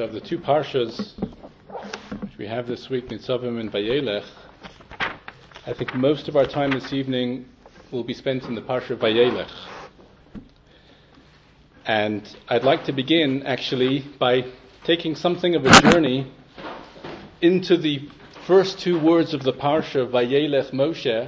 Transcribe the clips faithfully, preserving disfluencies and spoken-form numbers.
So of the two parshas which we have this week, Nitzavim and Vayelech, I think most of our time this evening will be spent in the parsha of Vayelech. And I'd like to begin actually by taking something of a journey into the first two words of the parsha, Vayelech Moshe,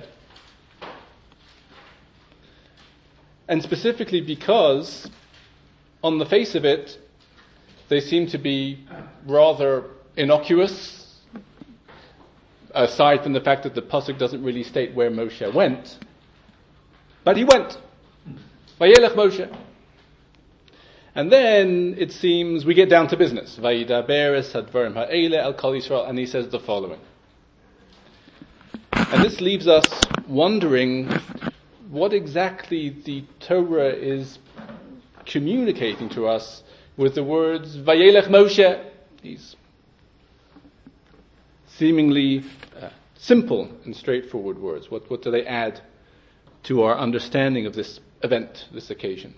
and specifically because on the face of it they seem to be rather innocuous, aside from the fact that the pasuk doesn't really state where Moshe went, but he went. Vayelech Moshe. And then it seems we get down to business. Vayidaber es hadvarim ha'ele al kol Yisrael, and he says the following. And this leaves us wondering what exactly the Torah is communicating to us with the words Vayelech Moshe, these seemingly uh, simple and straightforward words. What, what do they add to our understanding of this event, this occasion?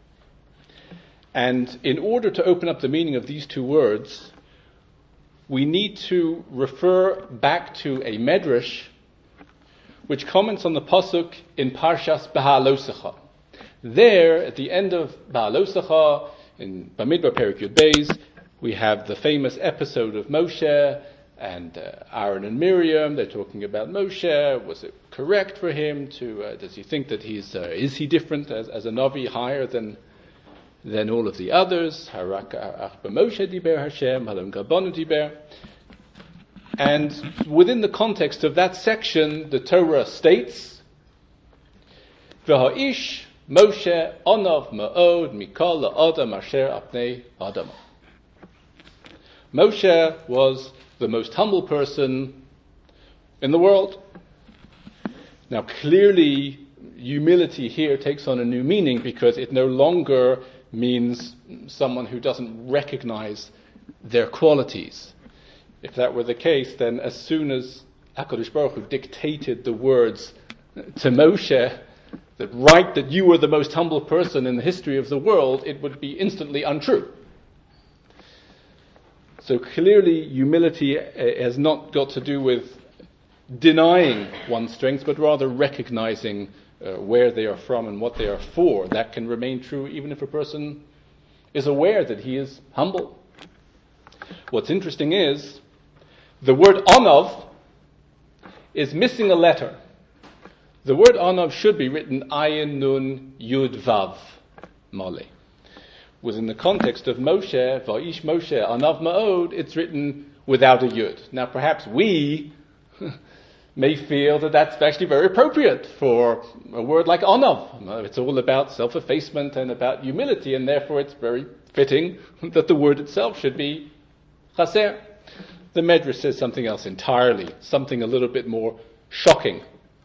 And in order to open up the meaning of these two words, we need to refer back to a medrash which comments on the pasuk in Parshas Beha'alosecha. There, at the end of Beha'alosecha, in Bamidbar Perek Yud Beis, we have the famous episode of Moshe and uh, Aaron and Miriam. They're talking about Moshe. Was it correct for him to? Uh, does he think that he's? Uh, is he different as, as a navi, higher than than all of the others? Harak ach b'Moshe diber Hashem, halom gabonu diber. And within the context of that section, the Torah states, V'ha'ish Moshe onav ma'od mikol la'adam asher apnei adama. Moshe was the most humble person in the world. Now clearly, humility here takes on a new meaning because it no longer means someone who doesn't recognize their qualities. If that were the case, then as soon as HaKadosh Baruch Hu dictated the words to Moshe, that write that you were the most humble person in the history of the world, it would be instantly untrue. So clearly humility has not got to do with denying one's strengths, but rather recognizing uh, where they are from and what they are for. That can remain true even if a person is aware that he is humble. What's interesting is the word onav is missing a letter. The word onav should be written ayin nun yud vav mole. Within the context of Moshe, va'ish Moshe onav ma'od, it's written without a yud. Now perhaps we may feel that that's actually very appropriate for a word like onav. It's all about self-effacement and about humility, and therefore it's very fitting that the word itself should be chaser. The Medrash says something else entirely, something a little bit more shocking.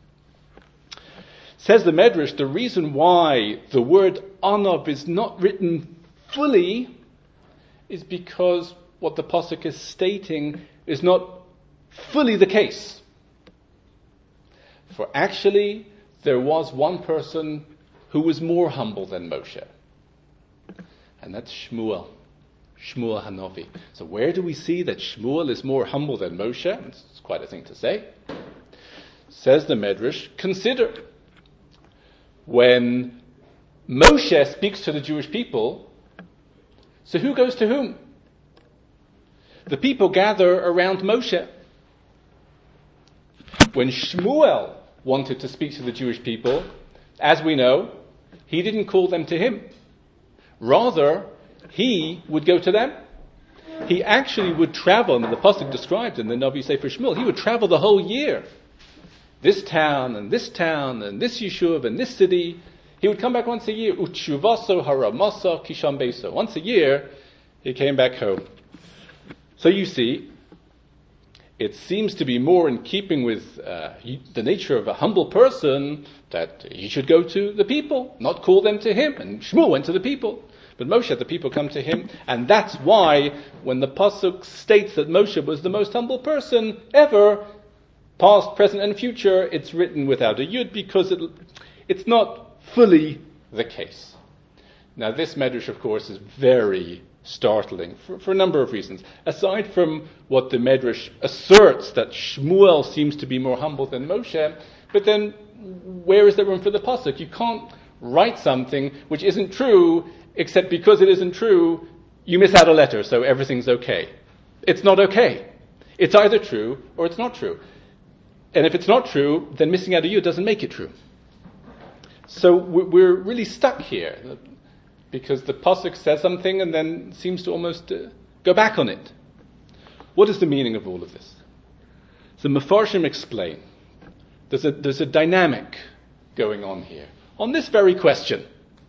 Says the Medrash, the reason why the word onav is not written fully is because what the pasuk is stating is not fully the case. For actually, there was one person who was more humble than Moshe, and that's Shmuel. Shmuel Hanavi. So where do we see that Shmuel is more humble than Moshe? It's quite a thing to say. Says the Medrash, consider when Moshe speaks to the Jewish people, so who goes to whom? The people gather around Moshe. When Shmuel wanted to speak to the Jewish people, as we know, he didn't call them to him. Rather, he would go to them. He actually would travel, and the pasuk described in the Navi Sefer Shmuel, he would travel the whole year. This town, and this town, and this yeshuv, and this city. He would come back once a year. Utshuvaso haramasa kisham beso. Once a year, he came back home. So you see, it seems to be more in keeping with uh, the nature of a humble person that he should go to the people, not call them to him. And Shmuel went to the people. But Moshe, the people come to him, and that's why when the pasuk states that Moshe was the most humble person ever, past, present, and future, it's written without a yud because it, it's not fully the case. Now this medrash, of course, is very startling for, for a number of reasons. Aside from what the Medrash asserts, that Shmuel seems to be more humble than Moshe, but then where is there room for the pasuk? You can't write something which isn't true, except because it isn't true, you miss out a letter, so everything's okay. It's not okay. It's either true or it's not true. And if it's not true, then missing out a yud doesn't make it true. So we're really stuck here, because the pasuk says something and then seems to almost uh, go back on it. What is the meaning of all of this? The Mefarshim explain. There's a, there's a dynamic going on here on this very question.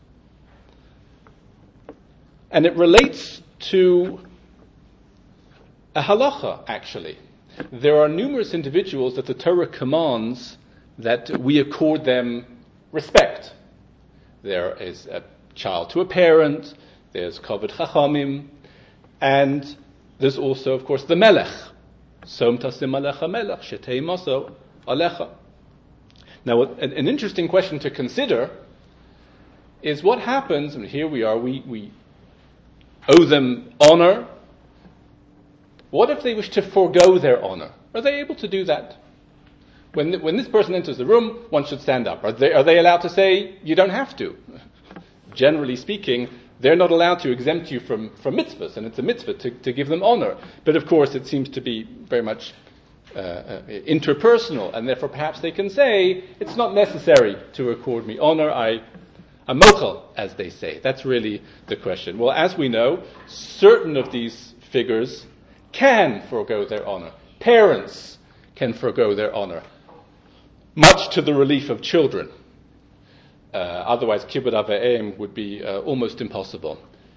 And it relates to a halacha, actually. There are numerous individuals that the Torah commands that we accord them respect. There is a child to a parent, there's kavod chachamim, and there's also, of course, the melech. Som tasim alecha melech, shetei maso alecha. Now, an, an interesting question to consider is what happens, and here we are, we, we owe them honor. What if they wish to forego their honor? Are they able to do that? When the, when this person enters the room, one should stand up. Are they, are they allowed to say, you don't have to? Generally speaking, they're not allowed to exempt you from, from mitzvahs, and it's a mitzvah to, to give them honor. But of course, it seems to be very much uh, uh, interpersonal, and therefore perhaps they can say, it's not necessary to accord me honor, I, I'm mochel, as they say. That's really the question. Well, as we know, certain of these figures can forego their honor. Parents can forego their honor, much to the relief of children. Uh, otherwise, kibbud av v'em would be uh, almost impossible.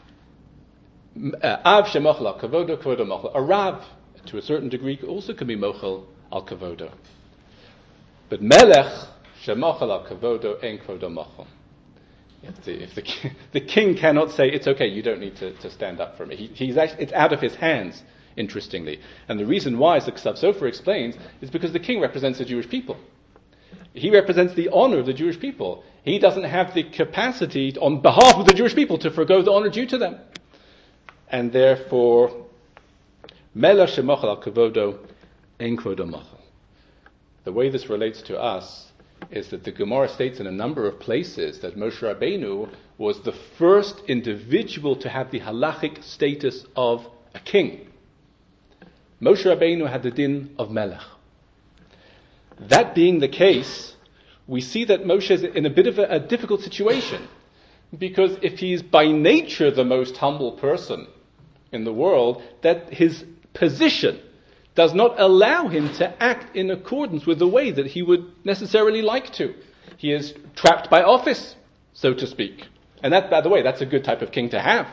Av shemochel al kavodo, kavodo mochel. A rav, to a certain degree, also can be mochel al kavodo. But melech shemochel al kavodo, ein kavodo mochel. If the, if the, the king cannot say, it's okay, you don't need to, to stand up for me. He, he's actually, it's out of his hands, interestingly. And the reason why, as the Ksav Sofer explains, is because the king represents the Jewish people. He represents the honor of the Jewish people. He doesn't have the capacity on behalf of the Jewish people to forego the honor due to them. And therefore, Melech shemochel al kavodo, ein kavodo mochel. The way this relates to us is that the Gemara states in a number of places that Moshe Rabbeinu was the first individual to have the halachic status of a king. Moshe Rabbeinu had the din of Melech. That being the case, we see that Moshe is in a bit of a, a difficult situation, because if he's by nature the most humble person in the world, that his position does not allow him to act in accordance with the way that he would necessarily like to. He is trapped by office, so to speak. And that, by the way, that's a good type of king to have.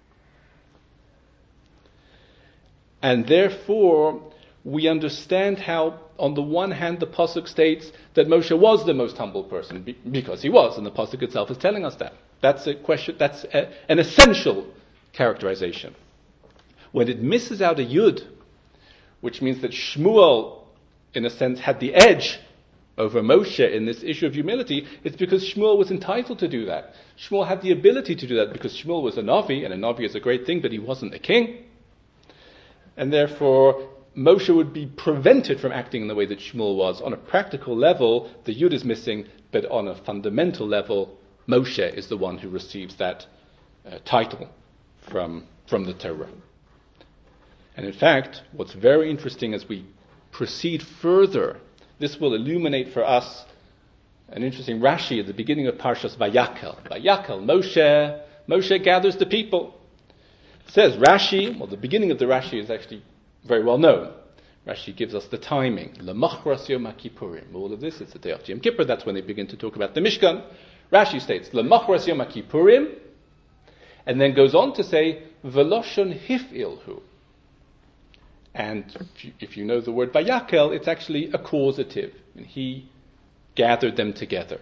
And therefore, we understand how, on the one hand, the Pasuk states that Moshe was the most humble person, be, because he was, and the Pasuk itself is telling us that. That's a question, that's a, an essential characterization. When it misses out a yud, which means that Shmuel, in a sense, had the edge over Moshe in this issue of humility, it's because Shmuel was entitled to do that. Shmuel had the ability to do that because Shmuel was a Navi, and a Navi is a great thing, but he wasn't a king. And therefore, Moshe would be prevented from acting in the way that Shmuel was. On a practical level, the Yud is missing, but on a fundamental level, Moshe is the one who receives that uh, title from, from the Torah. And in fact, what's very interesting as we proceed further, this will illuminate for us an interesting Rashi at the beginning of Parshas Vayakel. Vayakel, Moshe, Moshe gathers the people. It says Rashi, well, the beginning of the Rashi is actually very well known. Rashi gives us the timing. Lemachras Yom HaKippurim. All of this is the day of Yom Kippur. That's when they begin to talk about the Mishkan. Rashi states, Lemachras Yom HaKippurim, and then goes on to say, Veloshon Hif'ilhu. And if you, if you know the word Vayakel, it's actually a causative. And he gathered them together.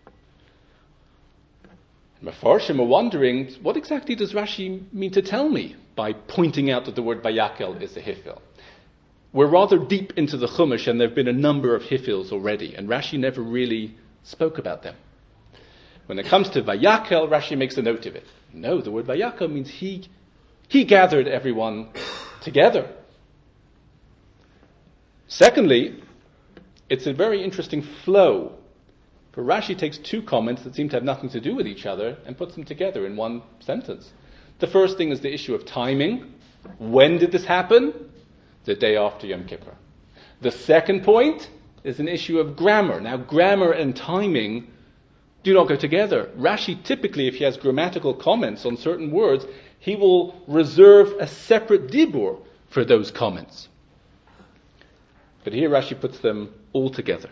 Mefarshim are wondering, what exactly does Rashi mean to tell me by pointing out that the word Vayakel is a hifil? We're rather deep into the Chumash, and there have been a number of hifils already, and Rashi never really spoke about them. When it comes to Vayakel, Rashi makes a note of it. No, the word Vayakel means he He gathered everyone together. Secondly, it's a very interesting flow. For Rashi takes two comments that seem to have nothing to do with each other and puts them together in one sentence. The first thing is the issue of timing. When did this happen? The day after Yom Kippur. The second point is an issue of grammar. Now, grammar and timing do not go together. Rashi typically, if he has grammatical comments on certain words, he will reserve a separate dibur for those comments. But here Rashi puts them all together.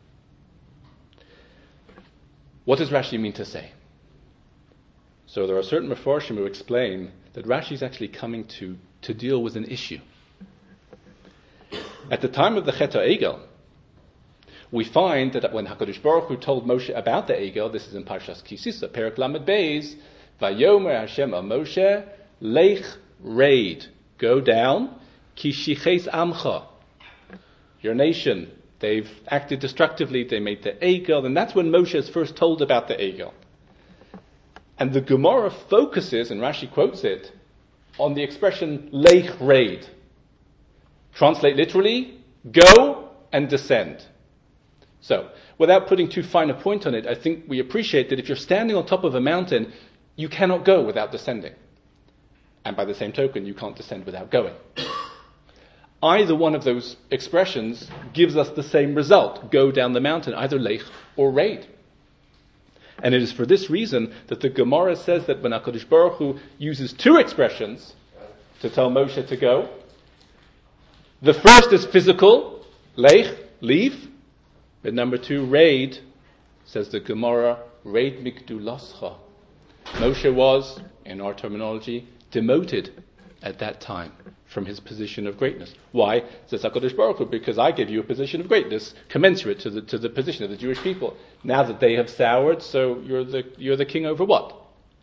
What does Rashi mean to say? So there are certain Mefarshim who explain that Rashi is actually coming to, to deal with an issue. At the time of the Chet HaEgel, we find that when HaKadosh Baruch Hu told Moshe about the Egel, this is in Parshas Ki Sisa, Perek Lamed Beis, Vayomer Hashem al Moshe, Lech Reid, go down, Ki Shiches Amcha, your nation, they've acted destructively, they made the Egel, and that's when Moshe is first told about the Egel. And the Gemara focuses, and Rashi quotes it, on the expression Lech Reid. Translate literally, go and descend. So, without putting too fine a point on it, I think we appreciate that if you're standing on top of a mountain, you cannot go without descending. And by the same token, you can't descend without going. Either one of those expressions gives us the same result, go down the mountain, either lech or raid. And it is for this reason that the Gemara says that when HaKadosh Baruch Hu uses two expressions to tell Moshe to go, the first is physical, lech, leave, but number two, raid, says the Gemara, raid mikdulascha. Moshe was, in our terminology, demoted at that time from his position of greatness. Why? Says HaKadosh Baruch Hu, because I gave you a position of greatness commensurate to the to the position of the Jewish people. Now that they have soured, so you're the you're the king over what?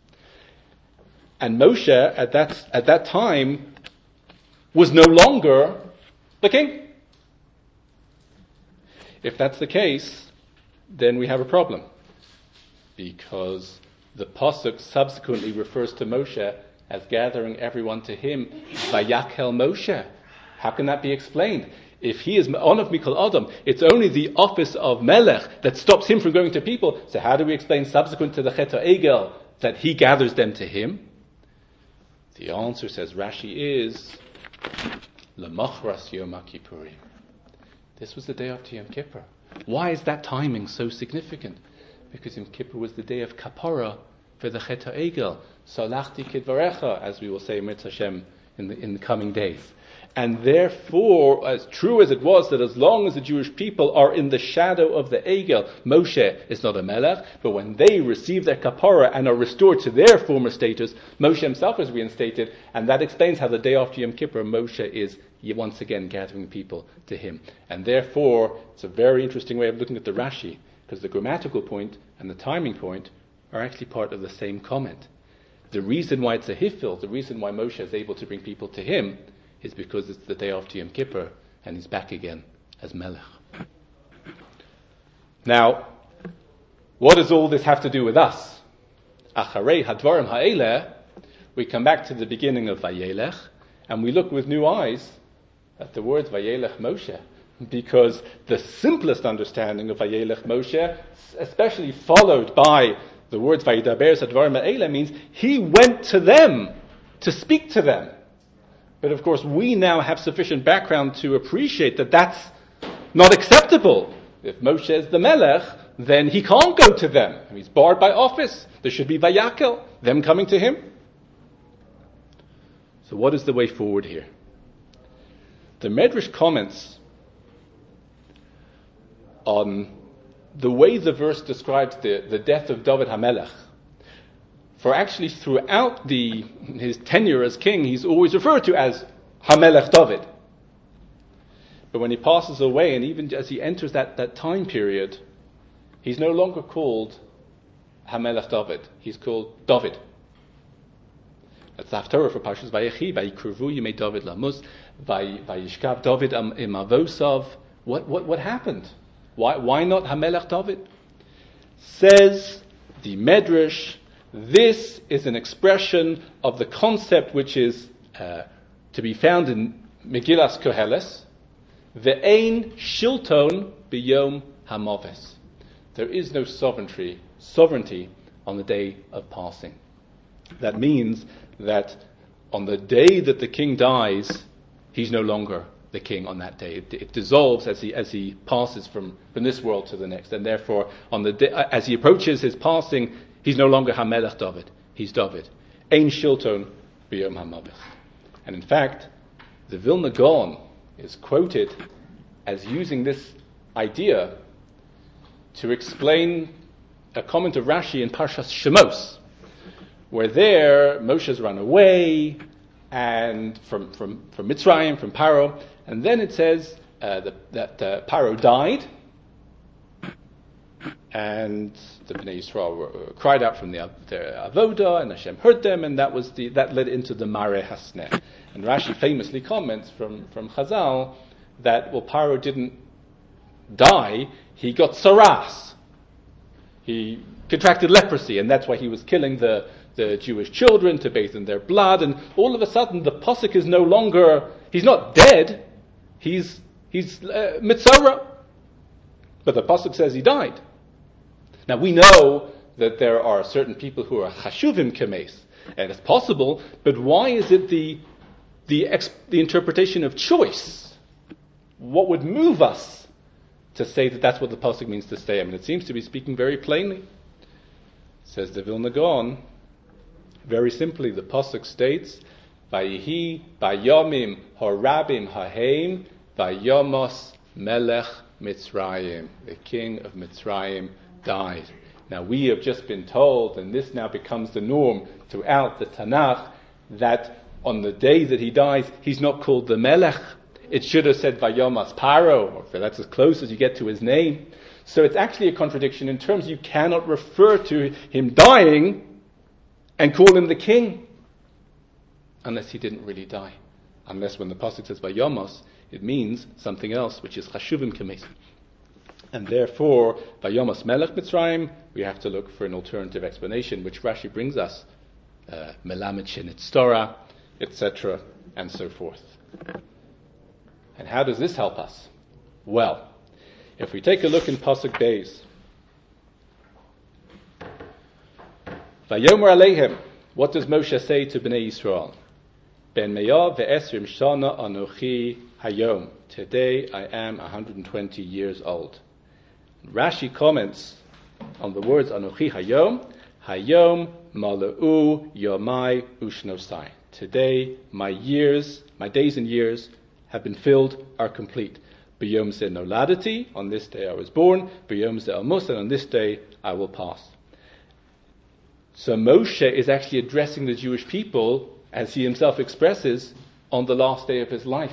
And Moshe at that at that time was no longer the king. If that's the case, then we have a problem, because the pasuk subsequently refers to Moshe as gathering everyone to him, Vayakel Moshe. How can that be explained? If he is Onav Mikol Adam, it's only the office of Melech that stops him from going to people. So how do we explain subsequent to the Chet HaEgel that he gathers them to him? The answer, says Rashi, is L'machras Yom HaKippurim. This was the day after Yom Kippur. Why is that timing so significant? Because Yom Kippur was the day of Kapara for the Chet HaEgel. Salachti kidvarecha, as we will say Mirz Hashem in the, in the coming days. And therefore, as true as it was that as long as the Jewish people are in the shadow of the Egel, Moshe is not a melech, but when they receive their kapara and are restored to their former status, Moshe himself is reinstated, and that explains how the day after Yom Kippur, Moshe is once again gathering people to him. And therefore, it's a very interesting way of looking at the Rashi, because the grammatical point and the timing point are actually part of the same comment. The reason why it's a hifil, the reason why Moshe is able to bring people to him, is because it's the day after Yom Kippur, and he's back again as Melech. Now, what does all this have to do with us? Acharei hadvarim ha'eleh, we come back to the beginning of Vayelech, and we look with new eyes at the words Vayelech Moshe, because the simplest understanding of Vayelech Moshe, especially followed by the words Vayidaber hadvarim ha'eleh, means he went to them to speak to them. But of course, we now have sufficient background to appreciate that that's not acceptable. If Moshe is the Melech, then he can't go to them. He's barred by office. There should be Vayakel, them coming to him. So what is the way forward here? The Medrash comments on the way the verse describes the, the death of David HaMelech. For actually throughout the, his tenure as king, he's always referred to as HaMelech David. But when he passes away, and even as he enters that, that time period, he's no longer called HaMelech David. He's called David. That's the Haftarah for Parshas Vayechi. Vayikruvu Yimei David Lamuz. Vayishkav David im Avosav. What, what, what happened? Why, why not HaMelech David? Says the Medrash This is an expression of the concept which is uh, to be found in Megillas Koheles, Ve'ein shilton biyom hamoves. There is no sovereignty, sovereignty on the day of passing. That means that on the day that the king dies, he's no longer the king on that day. It, it dissolves as he as he passes from, from this world to the next, and therefore, on the day, as he approaches his passing, he's no longer Hamelech David. He's David. Ein shilton biyom hamoves. And in fact, the Vilna Gaon is quoted as using this idea to explain a comment of Rashi in Parshas Shemos, where there Moshe's run away and from from from Mitzrayim, from Paro, and then it says uh, that, that uh, Paro died, and the Bnei Yisrael were, uh, cried out from the, their avoda, and Hashem heard them, and that was the that led into the Mare Hasneh. And Rashi famously comments from from Chazal that well, Paro didn't die; he got saras. He contracted leprosy, and that's why he was killing the, the Jewish children to bathe in their blood. And all of a sudden, the pasuk is no longer, he's not dead, he's he's uh, mitzora. But the pasuk says he died. Now we know that there are certain people who are chashuvim kemes, and it's possible, but why is it the the, ex, the interpretation of choice? What would move us to say that that's what the pasuk means to say? I mean, it seems to be speaking very plainly. Says the Vilna Gaon, very simply, the pasuk states, "Vayihi bayomim harabim haheim vayomos melech Mitzrayim." The king of Mitzrayim died. Now we have just been told, and this now becomes the norm throughout the Tanakh, that on the day that he dies, he's not called the Melech. It should have said Vayomas Paro, or that's as close as you get to his name. So it's actually a contradiction in terms you cannot refer to him dying and call him the king unless he didn't really die. Unless when the pasuk says Vayomos, it means something else, which is Chashuvim Kemes. And therefore, Vayomos Melech Mitzrayim, we have to look for an alternative explanation, which Rashi brings us, uh, Melamed Shenitztora, et cetera, and so forth. And how does this help us? Well, if we take a look in Pasuk Beis, Vayomer Aleichem, what does Moshe say to Bnei Yisrael? Ben Me'ah ve'esrim shana anochi hayom. Today I am one hundred twenty years old. Rashi comments on the words anochi hayom, hayom mala'u yomai ushnosai. Today my years, my days and years have been filled, are complete. B'yom ze noladati, on this day I was born. B'yom ze amos, and on this day I will pass. So Moshe is actually addressing the Jewish people, as he himself expresses, on the last day of his life.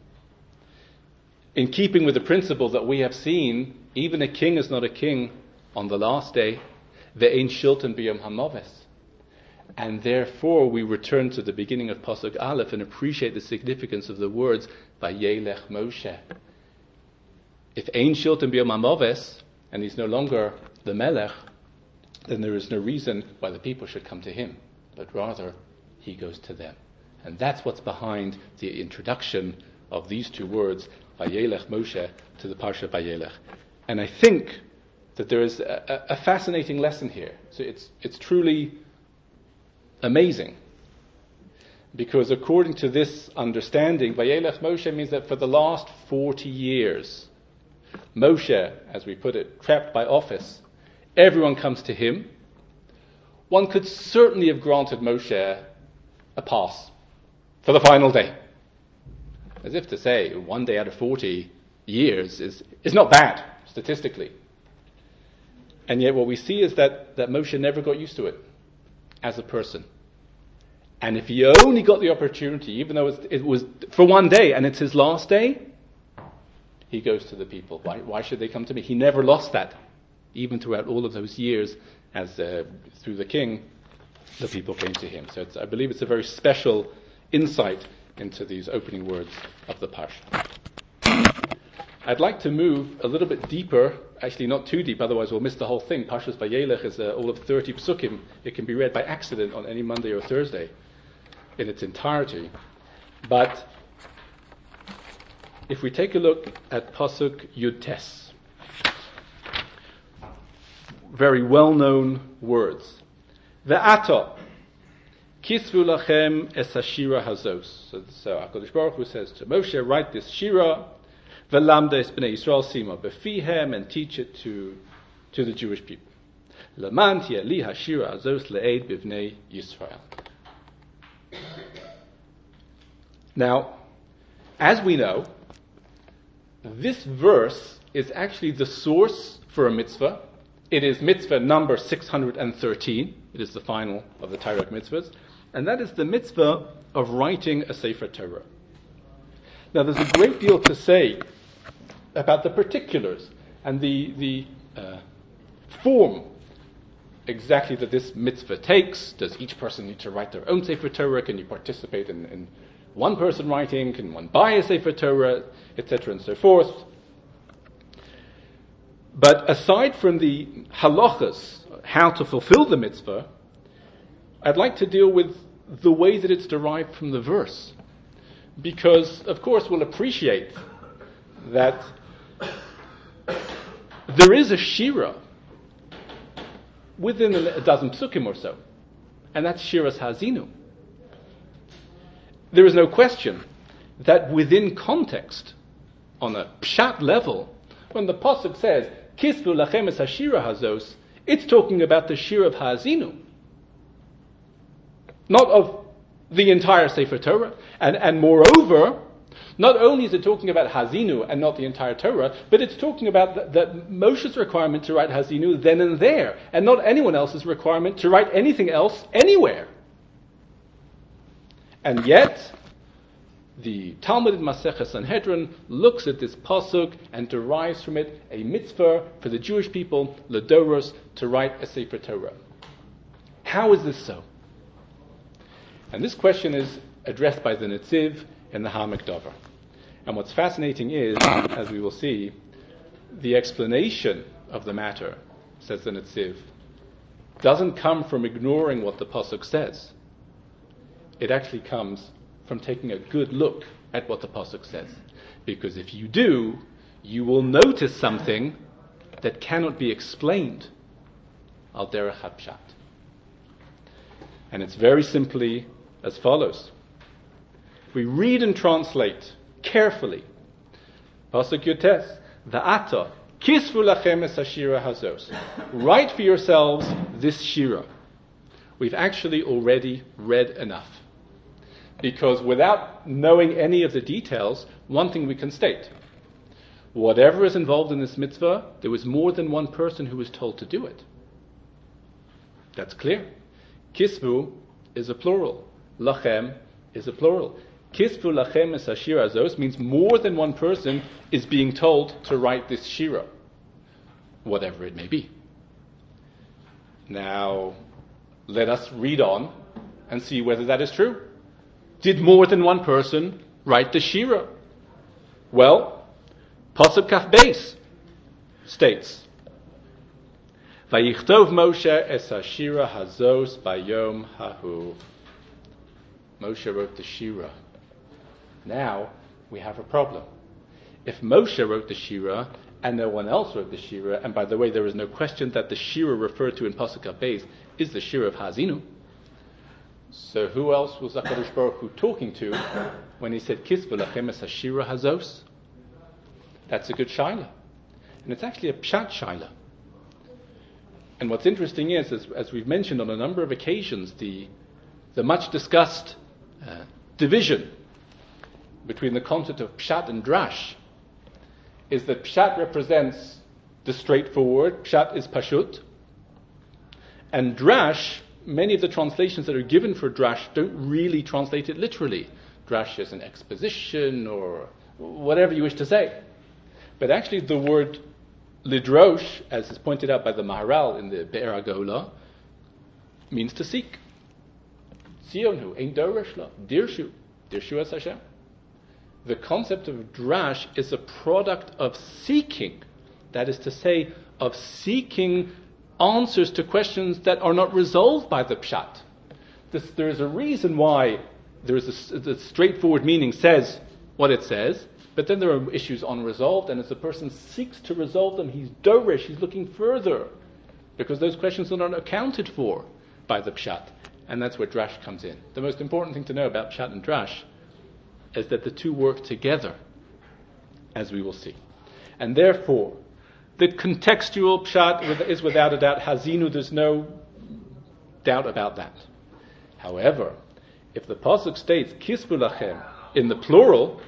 In keeping with the principle that we have seen, even a king is not a king on the last day. Ve'ein shilton b'yom hamoves. And therefore we return to the beginning of Pasuk Aleph and appreciate the significance of the words Vayelech Moshe. If Ein Shilton B'yom HaMoves, and he's no longer the Melech, then there is no reason why the people should come to him, but rather he goes to them. And that's what's behind the introduction of these two words, Vayelech Moshe, to the Parsha Vayelech. And I think that there is a, a fascinating lesson here. So it's it's truly amazing. Because according to this understanding, Vayelech Moshe means that for the last forty years, Moshe, as we put it, trapped by office, everyone comes to him. One could certainly have granted Moshe a pass for the final day. As if to say, one day out of forty years is, is not bad, statistically. And yet what we see is that, that Moshe never got used to it as a person. And if he only got the opportunity, even though it was, it was for one day and it's his last day, he goes to the people. Why, why should they come to me? He never lost that, even throughout all of those years, as uh, through the king, the people came to him. So it's, I believe it's a very special insight into these opening words of the Parsha. I'd like to move a little bit deeper, actually not too deep, otherwise we'll miss the whole thing. Parshas Vayelech is uh, all of thirty psukim. It can be read by accident on any Monday or Thursday in its entirety. But if we take a look at Pasuk Yud Tes, very well-known words. Ve'ata kisvu lachem es hashira hazos. So, so HaKadosh Baruch Hu says to Moshe, write this shira, ve'lamda es b'nei Yisrael sima befihem, and teach it to to the Jewish people. Laman tieh li hashira hazos le'ed b'nei Yisrael. Now, as we know, this verse is actually the source for a mitzvah. It is mitzvah number six hundred thirteen. It is the final of the Torah mitzvahs. And that is the mitzvah of writing a Sefer Torah. Now, there's a great deal to say about the particulars and the, the uh, form exactly that this mitzvah takes. Does each person need to write their own Sefer Torah? Can you participate in, in one person writing? Can one buy a Sefer Torah? Etc. and so forth. But aside from the halachas, how to fulfill the mitzvah, I'd like to deal with the way that it's derived from the verse. Because, of course, we'll appreciate that there is a shira within a dozen psukim or so, and that's Shiras Hazinu. There is no question that within context, on a pshat level, when the pasuk says, Kisvu lachem es hashira hazos, it's talking about the shir of Hazinu, not of the entire Sefer Torah. And, and moreover, not only is it talking about Hazinu and not the entire Torah, but it's talking about that, that Moshe's requirement to write Hazinu then and there, and not anyone else's requirement to write anything else anywhere. And yet, the Talmud in Masechet Sanhedrin looks at this pasuk and derives from it a mitzvah for the Jewish people, Ladoros, to write a Sefer Torah. How is this so? And this question is addressed by the Netziv in the Ha'amek Davar. And what's fascinating is, as we will see, the explanation of the matter, says the Netziv, doesn't come from ignoring what the pasuk says. It actually comes from taking a good look at what the pasuk says. Because if you do, you will notice something that cannot be explained al derech hapshat. And it's very simply as follows. If we read and translate carefully, pasuk Yotes, Va'ata kisvu lachem es hashira hazos. Write for yourselves this shira. We've actually already read enough. Because without knowing any of the details, one thing we can state. Whatever is involved in this mitzvah, there was more than one person who was told to do it. That's clear. Kisvu is a plural. Lachem is a plural. Kisvu lachem es hashira hazos means more than one person is being told to write this shira, whatever it may be. Now, let us read on and see whether that is true. Did more than one person write the shira? Well, Pasuk Kaf Beis states, Vayichtov Moshe es hashira hazos bayom hahu. Moshe wrote the shira. Now we have a problem. If Moshe wrote the shira and no one else wrote the shira, and by the way, there is no question that the shira referred to in Pasuk Kaf Beis is the shira of Hazinu. So who else was HaKadosh Baruch Hu talking to when he said, Kisvu lachem es hashira hazos? That's a good shaila. And it's actually a pshat shaila. And what's interesting is, as, as we've mentioned on a number of occasions, the, the much discussed uh, division between the concept of pshat and drash is that pshat represents the straightforward, pshat is pashut, and drash, many of the translations that are given for drash don't really translate it literally. Drash is an exposition or whatever you wish to say. But actually the word lidrosh, as is pointed out by the Maharal in the Be'er HaGola, means to seek. Zionu, ein dorosh la, dirshu, dirshu es Hashem. the concept of drash is a product of seeking. That is to say, of seeking answers to questions that are not resolved by the pshat. This, there is a reason why there is a, the straightforward meaning says what it says, but then there are issues unresolved, and as the person seeks to resolve them, he's dorish, he's looking further, because those questions are not accounted for by the pshat, and that's where drash comes in. The most important thing to know about pshat and drash is that the two work together, as we will see. And therefore, the contextual pshat is without a doubt hazinu, there's no doubt about that. However, if the pasuk states kisvu lachem in the plural,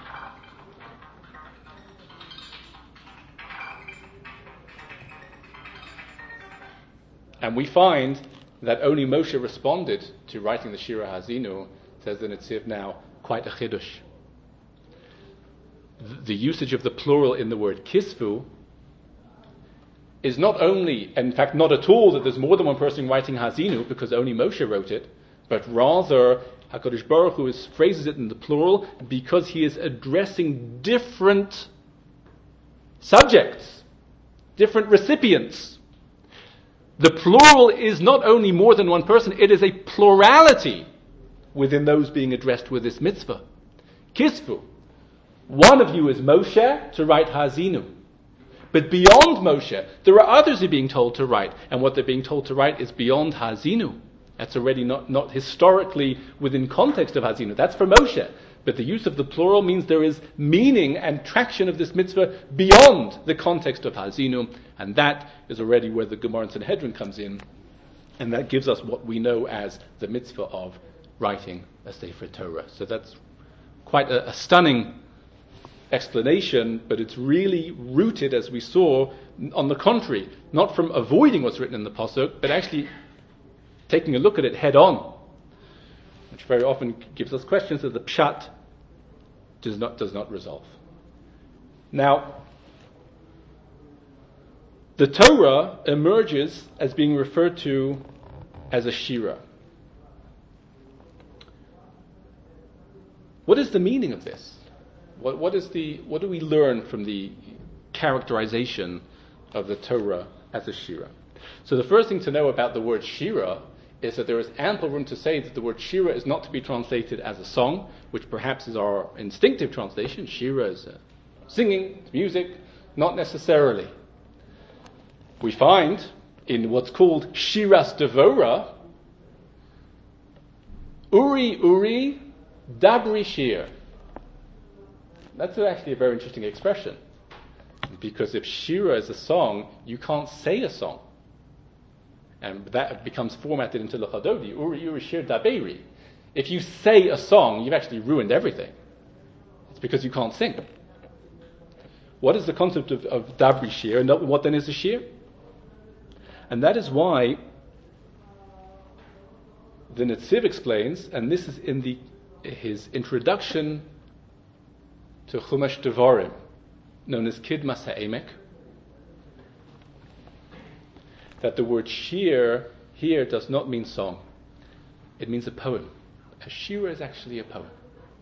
and we find that only Moshe responded to writing the Shira Hazinu, says the Netziv now, quite a chidush. The usage of the plural in the word kisvu is not only, in fact not at all, that there's more than one person writing Hazinu, because only Moshe wrote it, but rather HaKadosh Baruch Hu is, phrases it in the plural because he is addressing different subjects, different recipients. The plural is not only more than one person, it is a plurality within those being addressed with this mitzvah. Kisvu. One of you is Moshe to write Hazinu. But beyond Moshe, there are others who are being told to write, and what they're being told to write is beyond Hazinu. That's already not, not historically within context of Hazinu. That's for Moshe. But the use of the plural means there is meaning and traction of this mitzvah beyond the context of Hazinu, and that is already where the Gemara in Sanhedrin comes in, and that gives us what we know as the mitzvah of writing a Sefer Torah. So that's quite a, a stunning explanation, but it's really rooted, as we saw, on the contrary, not from avoiding what's written in the pasuk, but actually taking a look at it head on, which very often gives us questions that the pshat does not does not resolve. Now, the Torah emerges as being referred to as a shira. What is the meaning of this? What, what is the what do we learn from the characterization of the Torah as a shira? So the first thing to know about the word shira is that there is ample room to say that the word shira is not to be translated as a song, which perhaps is our instinctive translation. Shira is uh, singing, it's music, not necessarily. We find in what's called Shiras Devora, Uri Uri Dabri Shir. That's actually a very interesting expression, because if shira is a song, you can't say a song. And that becomes formatted into L'chadodi, Uri Uri Shir Daberi. If you say a song, you've actually ruined everything. It's because you can't sing. What is the concept of, of Dabri Shir, and what then is a shir? And that is why the Netziv explains, and this is in the his introduction to Chumash Devarim, known as Kidmas HaEmek, that the word shir here does not mean song. It means a poem. A shir is actually a poem.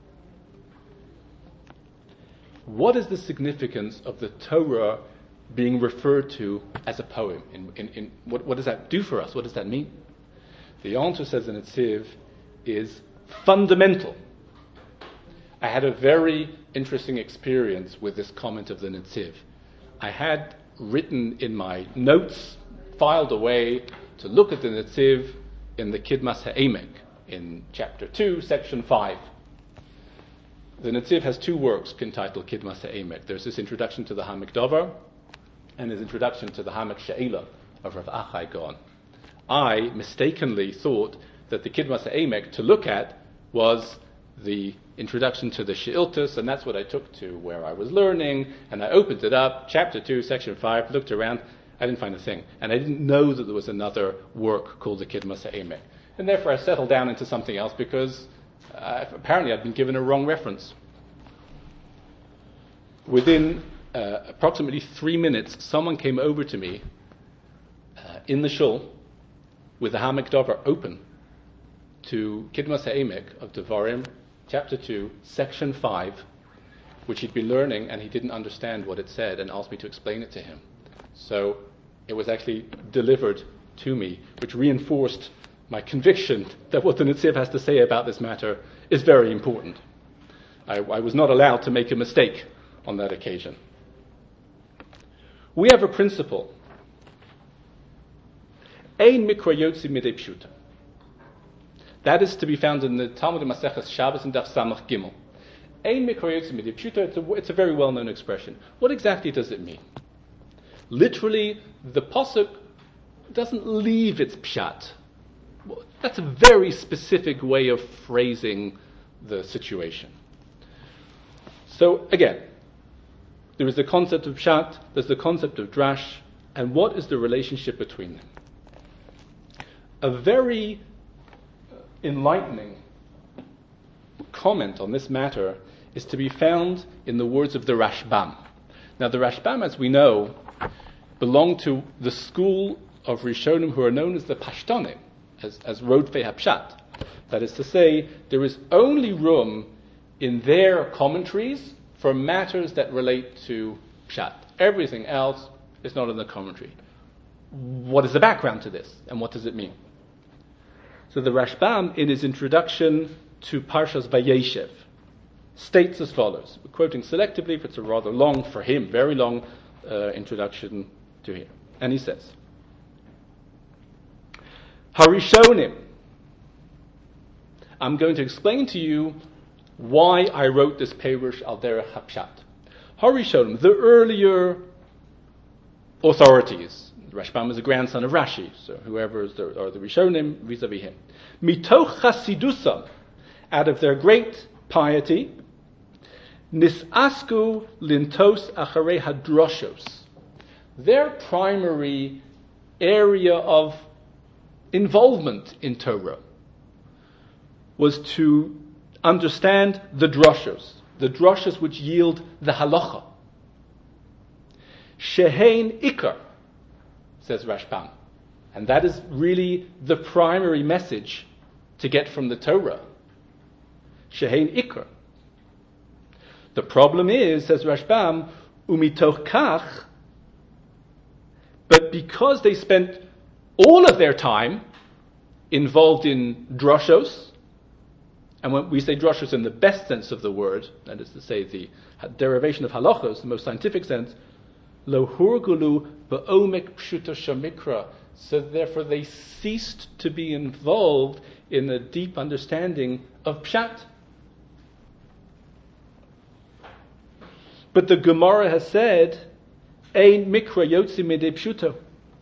What is the significance of the Torah being referred to as a poem? In, in, in, what, what does that do for us? What does that mean? The answer, says the Netziv, is fundamental. I had a very interesting experience with this comment of the Netziv. I had written in my notes, filed away, to look at the Netziv in the Kidmas HaEmek, in chapter two, section five. The Netziv has two works entitled Kidmas HaEmek. There's this introduction to the Hamek Davar, and his introduction to the Hamek She'ela of Rav Achai Gaon. I mistakenly thought that the Kidmas HaEmek to look at was the introduction to the She'iltus, and that's what I took to where I was learning, and I opened it up, chapter two, section five, looked around, I didn't find a thing. And I didn't know that there was another work called the Kidmas HaEmek. And therefore I settled down into something else because uh, apparently I'd been given a wrong reference. Within uh, approximately three minutes, someone came over to me uh, in the shul with the Hamek Davar open to Kidmas HaEmek of Devarim, chapter two, section five, which he'd been learning, and he didn't understand what it said and asked me to explain it to him. So it was actually delivered to me, which reinforced my conviction that what the Netziv has to say about this matter is very important. I, I was not allowed to make a mistake on that occasion. We have a principle. Ein mikra yotzi midei pshuta. That is to be found in the Talmud Maseches Shabbos and Daf Samach Gimel. Ein mikra yotzi midei pshuta, it's a, it's a very well-known expression. What exactly does it mean? Literally, the pasuk doesn't leave its pshat. Well, that's a very specific way of phrasing the situation. So again, there is the concept of pshat, there's the concept of drash, and what is the relationship between them? A very enlightening comment on this matter is to be found in the words of the Rashbam. Now the Rashbam, as we know, belong to the school of Rishonim who are known as the Pashtonim, as, as Rodfei HaPshat. That is to say, there is only room in their commentaries for matters that relate to Pshat. Everything else is not in the commentary. What is the background to this, and what does it mean? So the Rashbam, in his introduction to Parshas Vayeshev, states as follows. We're quoting selectively, but it's a rather long, for him, very long uh, introduction to here. And he says, Harishonim. I'm going to explain to you why I wrote this Perush al Derech HaPshat. Harishonim, the earlier authorities. Rashbam is a grandson of Rashi, so whoever is the, or the Rishonim vis-a-vis him. Mitoch Chasidusam, out of their great piety, Nisasku lintos acharei hadroshos. Their primary area of involvement in Torah was to understand the droshos, the droshos which yield the halacha. Shehein ikar, says Rashbam. And that is really the primary message to get from the Torah. Shehein ikar. The problem is, says Rashbam, umitoch kach, but because they spent all of their time involved in droshos, and when we say droshos in the best sense of the word, that is to say the derivation of halachos, the most scientific sense, lo hurgulu ba'omek pshuta shamikra, so therefore they ceased to be involved in a deep understanding of pshat. But the Gemara has said, ein mikra yotzi midei pshuto.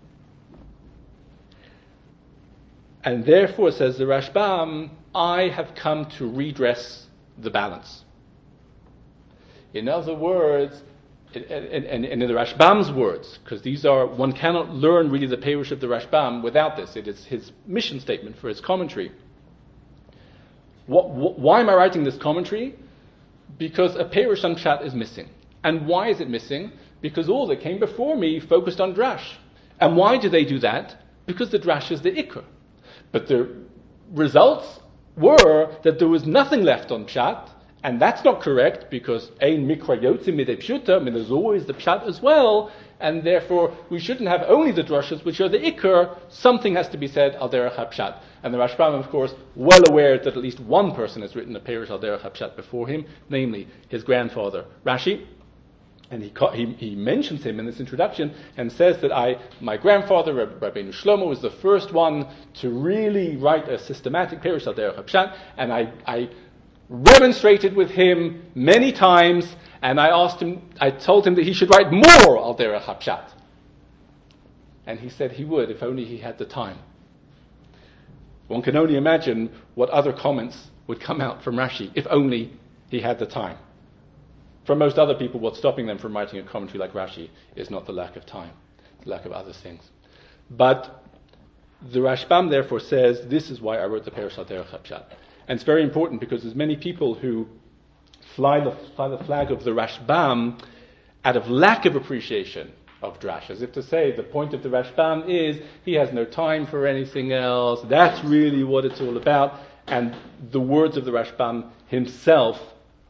And therefore, says the Rashbam, I have come to redress the balance. In other words, and, and, and in the Rashbam's words, because these are, one cannot learn really the Perush of the Rashbam without this. It is his mission statement for his commentary. What, what, why am I writing this commentary? Because a Perush on Pshat is missing. And why is it missing? Because all that came before me focused on Drash. And why do they do that? Because the Drash is the Ikr. But the results were that there was nothing left on Pshat, and that's not correct because ein mikra yotzi midei pshuta, I mean there's always the Pshat as well, and therefore we shouldn't have only the drashas which are the Ikr, something has to be said al derech HaPshat. And the Rashbam, of course, well aware that at least one person has written a Perush al derech HaPshat before him, namely his grandfather Rashi. And he, he he mentions him in this introduction and says that I, my grandfather, Rabbeinu Shlomo, was the first one to really write a systematic Perush al derech HaPshat, and I, I remonstrated with him many times, and I asked him, I told him that he should write more al derech HaPshat. And he said he would, if only he had the time. One can only imagine what other comments would come out from Rashi, if only he had the time. For most other people, what's stopping them from writing a commentary like Rashi is not the lack of time, the lack of other things. But the Rashbam therefore says, this is why I wrote the Perush al derech HaPshat. And it's very important because there's many people who fly the, fly the flag of the Rashbam out of lack of appreciation of Drash, as if to say the point of the Rashbam is he has no time for anything else, that's really what it's all about, and the words of the Rashbam himself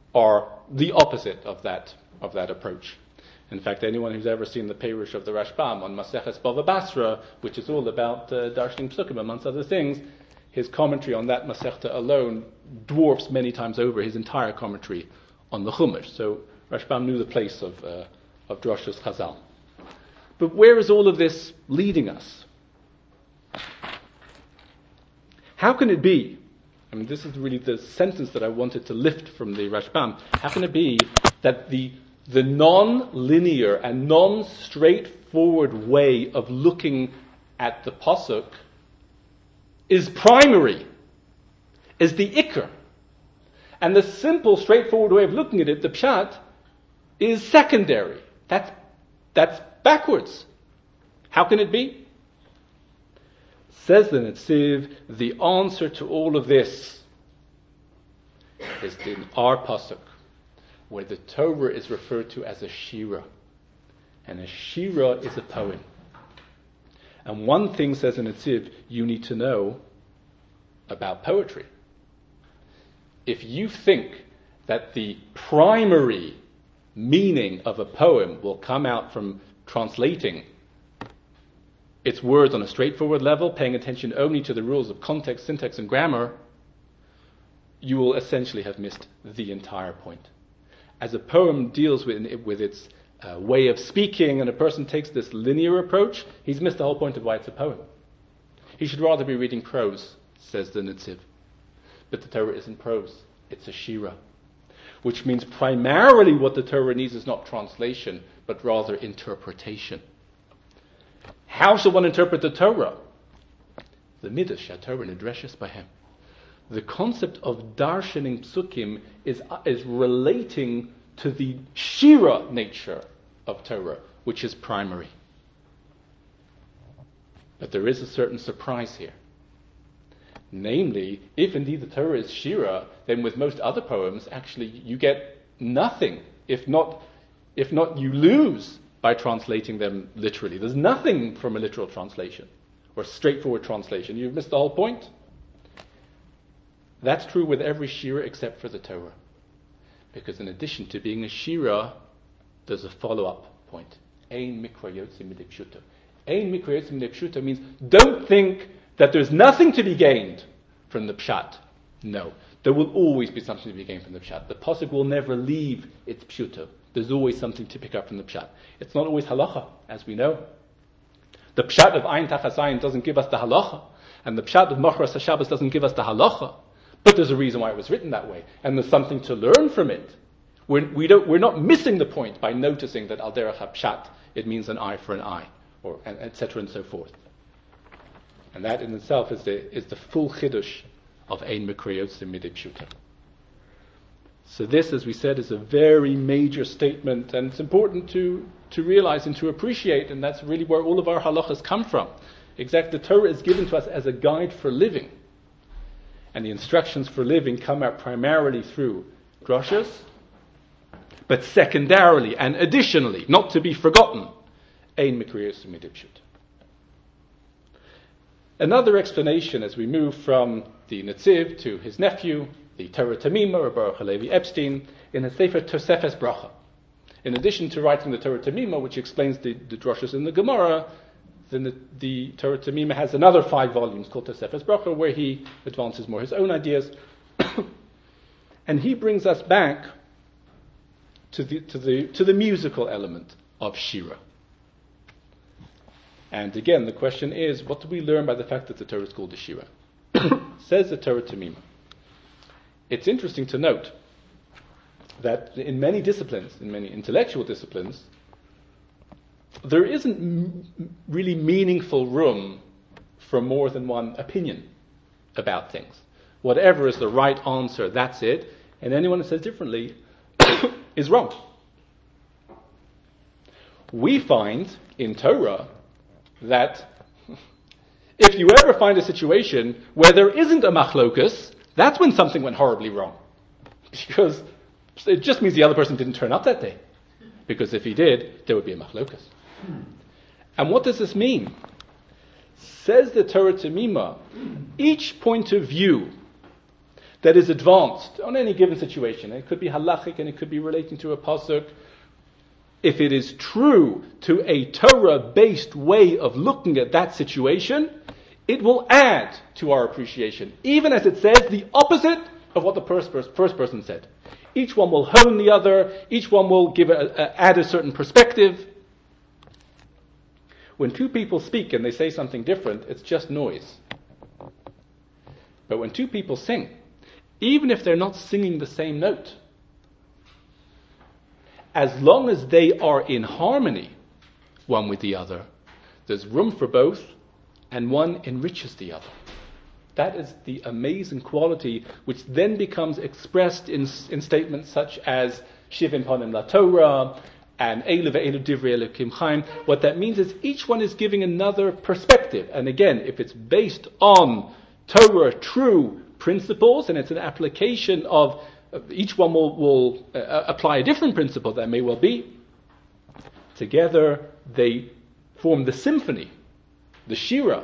are the opposite of that of that approach. In fact, anyone who's ever seen the Perush of the Rashbam on Maseches Bava Basra, which is all about uh, Darshanim Psukim, amongst other things, his commentary on that Masechta alone dwarfs many times over his entire commentary on the Chumash. So Rashbam knew the place of uh, of Drashos Chazal. But where is all of this leading us? How can it be? I mean, this is really the sentence that I wanted to lift from the Rashbam. How can it be that the the non-linear and non-straightforward way of looking at the pasuk is primary, is the ikar, and the simple, straightforward way of looking at it, the pshat, is secondary? That's that's backwards. How can it be? Says the Netziv, the answer to all of this is in our pasuk, where the Torah is referred to as a shira. And a shira is a poem. And one thing, says the Netziv, you need to know about poetry. If you think that the primary meaning of a poem will come out from translating its words on a straightforward level, paying attention only to the rules of context, syntax, and grammar, you will essentially have missed the entire point. As a poem deals with, with its uh, way of speaking, and a person takes this linear approach, he's missed the whole point of why it's a poem. He should rather be reading prose, says the Netziv. But the Torah isn't prose, it's a shira. Which means primarily what the Torah needs is not translation, but rather interpretation. How shall one interpret the Torah? The midrash HaTorah nidreshes by him. The concept of darshaning psukim is, uh, is relating to the shira nature of Torah, which is primary. But there is a certain surprise here. Namely, if indeed the Torah is shira, then with most other poems, actually you get nothing. If not, if not, you lose by translating them literally. There's nothing from a literal translation or straightforward translation. You've missed the whole point. That's true with every shira except for the Torah. Because in addition to being a shira, there's a follow-up point. Ein mikra yotze midei pshuto. Ein mikra yotze midei pshuto means don't think that there's nothing to be gained from the pshat. No. There will always be something to be gained from the pshat. The pasuk will never leave its pshuto. There's always something to pick up from the pshat. It's not always halacha, as we know. The pshat of Ayin Tachas Ayin doesn't give us the halacha, and the pshat of Machras HaShabbos doesn't give us the halacha. But there's a reason why it was written that way, and there's something to learn from it. We're, we don't, we're not missing the point by noticing that al derech hapshat, it means an eye for an eye, or et cetera and so forth. And that in itself is the is the full chiddush of Ein Mikra Yotze Midei Pshuto. So this, as we said, is a very major statement, and it's important to, to realize and to appreciate, and that's really where all of our halachas come from. Exactly, the Torah is given to us as a guide for living. And the instructions for living come out primarily through drashos, but secondarily and additionally, not to be forgotten, Ein Mikra Yotze Midei Pshuto. Another explanation as we move from the Netziv to his nephew, the Torah Tamima, or Baruch Halevi Epstein, in his Sefer Tosefes Bracha. In addition to writing the Torah Tamima, which explains the, the drashos in the Gemara, then the, the Torah Tamima has another five volumes called Tosefes Bracha, where he advances more his own ideas. And he brings us back to the, to the, to the musical element of Shira. And again, the question is, what do we learn by the fact that the Torah is called a Shira? Says the Torah Tamima. It's interesting to note that in many disciplines, in many intellectual disciplines, there isn't m- really meaningful room for more than one opinion about things. Whatever is the right answer, that's it. And anyone who says differently is wrong. We find in Torah that if you ever find a situation where there isn't a machlokus, that's when something went horribly wrong. Because it just means the other person didn't turn up that day. Because if he did, there would be a machlokus. And what does this mean? Says the Torah Tamima, each point of view that is advanced on any given situation. It could be halachic and it could be relating to a pasuk. If it is true to a Torah-based way of looking at that situation, it will add to our appreciation, even as it says the opposite of what the first, first person said. Each one will hone the other, each one will give a, a, add a certain perspective. When two people speak and they say something different, it's just noise. But when two people sing, even if they're not singing the same note, as long as they are in harmony one with the other, there's room for both, and one enriches the other. That is the amazing quality which then becomes expressed in, in statements such as Shivim Panim La Torah and Eilu ve'elu divrei Elokim Chaim. What that means is each one is giving another perspective. And again, if it's based on Torah true principles and it's an application of, each one will, will uh, apply a different principle, that may well be. Together they form the symphony, the shira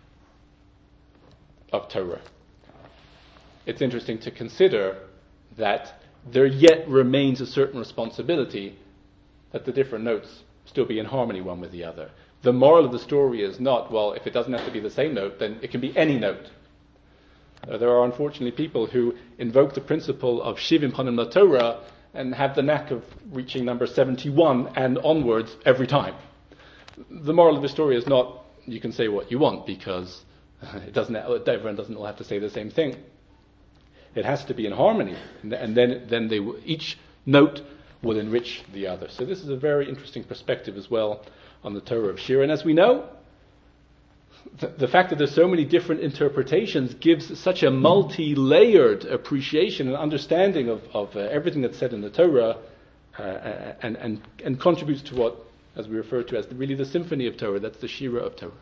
of Torah. It's interesting to consider that there yet remains a certain responsibility that the different notes still be in harmony one with the other. The moral of the story is not, well, if it doesn't have to be the same note, then it can be any note. Uh, there are unfortunately people who invoke the principle of Shivim Panim La Torah and have the knack of reaching number seventy-one and onwards every time. The moral of the story is not, you can say what you want because it doesn't, everyone doesn't all have to say the same thing. It has to be in harmony, and then then they will, each note will enrich the other. So this is a very interesting perspective as well on the Torah of Shira. And as we know, the, the fact that there's so many different interpretations gives such a multi-layered appreciation and understanding of, of uh, everything that's said in the Torah, uh, and, and, and contributes to what, as we refer to as the, really the symphony of Torah, that's the Shira of Torah.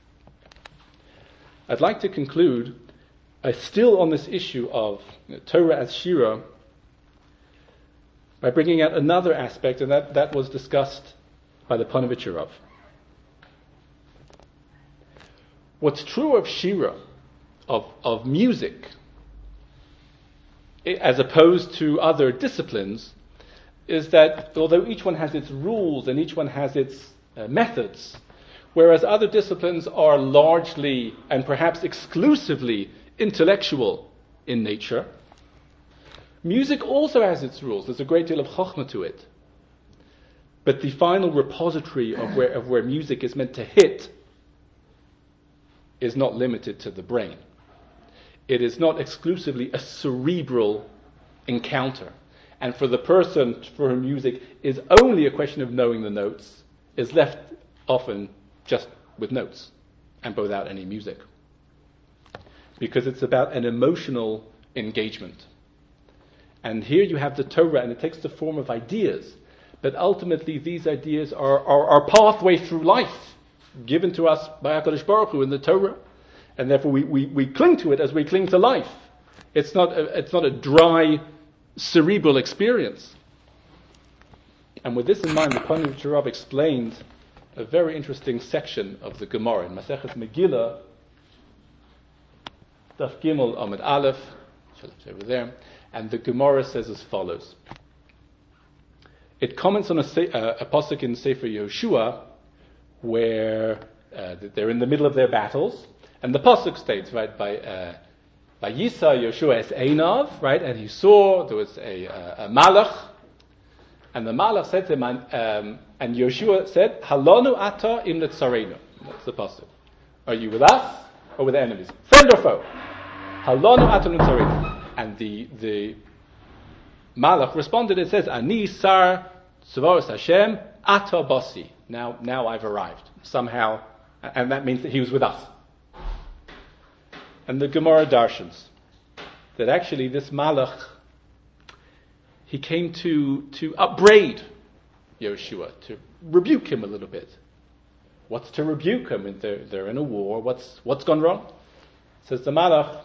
I'd like to conclude, uh, still on this issue of you know, Torah as Shira, by bringing out another aspect, and that, that was discussed by the Panovitcher Rav. What's true of Shira, of, of music, as opposed to other disciplines, is that although each one has its rules and each one has its uh, methods, whereas other disciplines are largely and perhaps exclusively intellectual in nature, music also has its rules. There's a great deal of chokhmah to it. But the final repository of where, of where music is meant to hit is not limited to the brain. It is not exclusively a cerebral encounter. And for the person for whom music is only a question of knowing the notes, is left often just with notes and without any music. Because it's about an emotional engagement. And here you have the Torah, and it takes the form of ideas. But ultimately, these ideas are our, our pathway through life, given to us by HaKadosh Baruch Hu in the Torah. And therefore we, we, we cling to it as we cling to life. It's not a, it's not a dry, cerebral experience. And with this in mind, the Panovitcher Rav explained a very interesting section of the Gemara in Masechet Megillah, Daf Gimel Amud Aleph, over there. And the Gemara says as follows. It comments on a, uh, a pasuk in Sefer Yehoshua where uh, they're in the middle of their battles, and the pasuk states, right, by uh, by Yisa Yehoshua es Einav, right, and he saw there was a, uh, a malach, and the malach said to him, um, and Yehoshua said, Halonu ata im letzarenu. That's the pasuk. Are you with us or with the enemies? Friend or foe? Halonu ata im letzarenu. And the the Malach responded, it says, Ani sar tzvaros Hashem ata basi. Now, now I've arrived. Somehow, and that means that he was with us. And the Gemara darshans that actually this Malach, he came to, to upbraid Yehoshua, to rebuke him a little bit. What's to rebuke him? They're, they're in a war. What's, what's gone wrong? Says the Malach,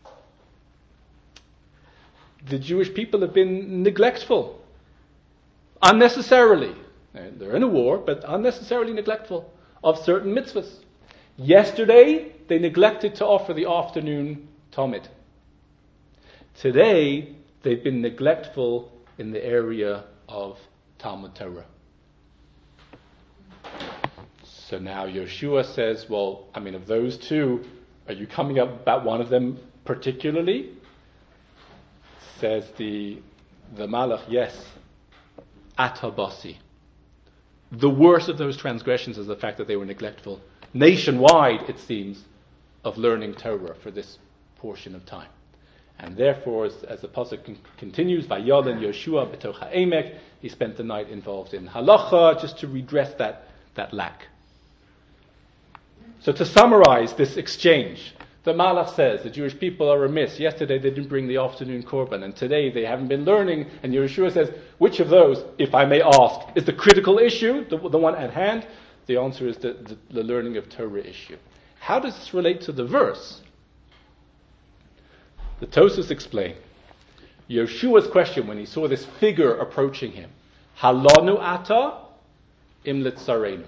the Jewish people have been neglectful, unnecessarily. They're in a war, but unnecessarily neglectful of certain mitzvahs. Yesterday, they neglected to offer the afternoon Talmud. Today, they've been neglectful in the area of Talmud Torah. So now Yeshua says, well, I mean, of those two, are you coming up about one of them particularly? Says the the Malach, yes. Atabasi. The worst of those transgressions is the fact that they were neglectful nationwide, it seems, of learning Torah for this portion of time. And therefore, as, as the pasuk con- continues, Vayolen Yoshua b'toch ha'emek, he spent the night involved in halacha, just to redress that, that lack. So to summarize this exchange, the Malach says the Jewish people are remiss. Yesterday they didn't bring the afternoon korban, and today they haven't been learning. And Yeshua says, which of those, if I may ask, is the critical issue, the, the one at hand? The answer is the, the, the learning of Torah issue. How does this relate to the verse? The Tosfos explain. Yeshua's question when he saw this figure approaching him, Halanu ata im litzarenu.